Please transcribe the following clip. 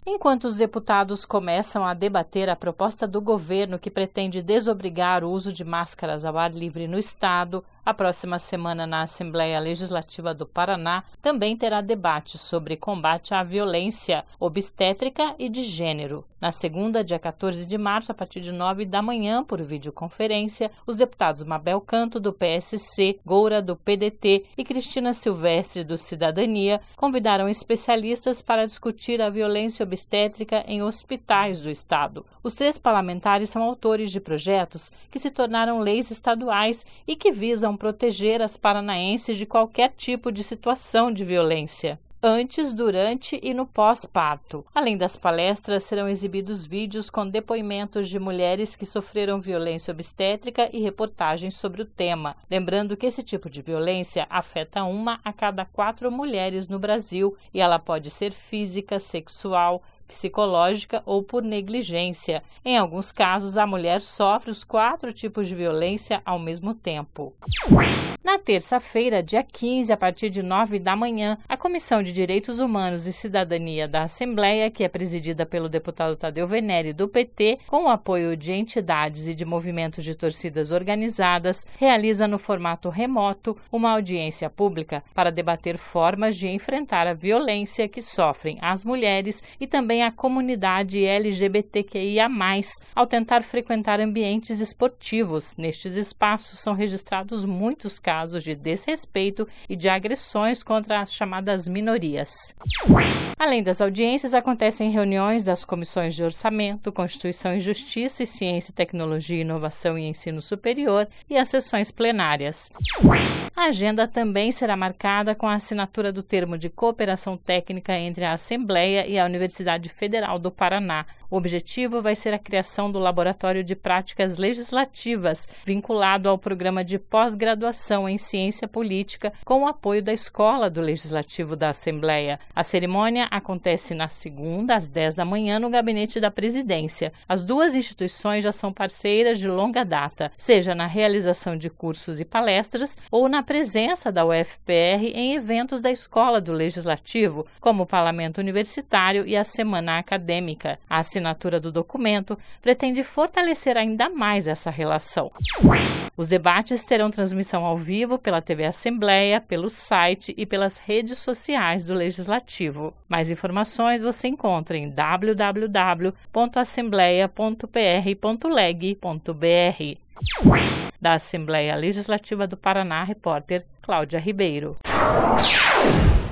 Enquanto os deputados começam a debater a proposta do governo que pretende desobrigar o uso de máscaras ao ar livre no estado, a próxima semana na Assembleia Legislativa do Paraná também terá debate sobre combate à violência obstétrica e de gênero. Na segunda, dia 14 de março, a partir de 9 da manhã, por videoconferência, os deputados Mabel Canto, do PSC, Goura, do PDT e Cristina Silvestre, do Cidadania, convidaram especialistas para discutir a violência obstétrica em hospitais do estado. Os 3 parlamentares são autores de projetos que se tornaram leis estaduais e que visam proteger as paranaenses de qualquer tipo de situação de violência antes, durante e no pós-parto. Além das palestras, serão exibidos vídeos com depoimentos de mulheres que sofreram violência obstétrica e reportagens sobre o tema. Lembrando que esse tipo de violência afeta 1 a cada 4 mulheres no Brasil e ela pode ser física, sexual, psicológica ou por negligência. Em alguns casos, a mulher sofre os 4 tipos de violência ao mesmo tempo. Na terça-feira, dia 15, a partir de 9 da manhã, a Comissão de Direitos Humanos e Cidadania da Assembleia, que é presidida pelo deputado Tadeu Venere, do PT, com o apoio de entidades e de movimentos de torcidas organizadas, realiza no formato remoto uma audiência pública para debater formas de enfrentar a violência que sofrem as mulheres e também a comunidade LGBTQIA+, ao tentar frequentar ambientes esportivos. Nestes espaços são registrados muitos casos de desrespeito e de agressões contra as chamadas minorias. Além das audiências, acontecem reuniões das comissões de Orçamento, Constituição e Justiça e Ciência, Tecnologia, Inovação e Ensino Superior e as sessões plenárias. A agenda também será marcada com a assinatura do termo de cooperação técnica entre a Assembleia e a Universidade Federal do Paraná. O objetivo vai ser a criação do Laboratório de Práticas Legislativas, vinculado ao programa de pós-graduação em Ciência Política, com o apoio da Escola do Legislativo da Assembleia. A cerimônia acontece na segunda, às 10 da manhã, no gabinete da Presidência. As 2 instituições já são parceiras de longa data, seja na realização de cursos e palestras ou na presença da UFPR em eventos da Escola do Legislativo, como o Parlamento Universitário e a Semana Acadêmica. A assinatura do documento pretende fortalecer ainda mais essa relação. Os debates terão transmissão ao vivo pela TV Assembleia, pelo site e pelas redes sociais do Legislativo. Mais informações você encontra em www.assembleia.pr.leg.br. Da Assembleia Legislativa do Paraná, repórter Cláudia Ribeiro.